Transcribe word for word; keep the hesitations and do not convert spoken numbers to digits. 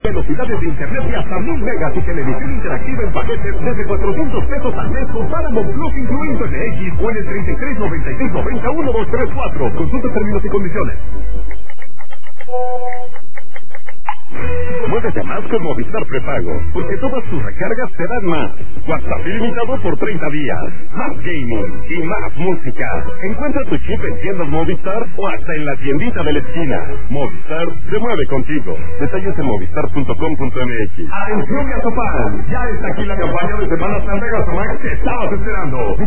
Velocidades de internet de hasta mil megas y televisión interactiva en paquetes desde cuatrocientos pesos al mes con Paramount Plus incluido en X o en el treinta y tres noventa y seis noventa uno dos tres cuatro. Consulta términos y condiciones. Muévete más con Movistar Prepago, porque todas tus recargas te dan más. WhatsApp ilimitado por treinta días, más gaming y más música. Encuentra tu chip en tiendas Movistar o hasta en la tiendita de la esquina. Movistar se mueve contigo. Detalles en movistar punto com punto m x. ¡Atención, Gasopal! Ya está aquí la campaña de Semana Santa Gasamax que estabas esperando.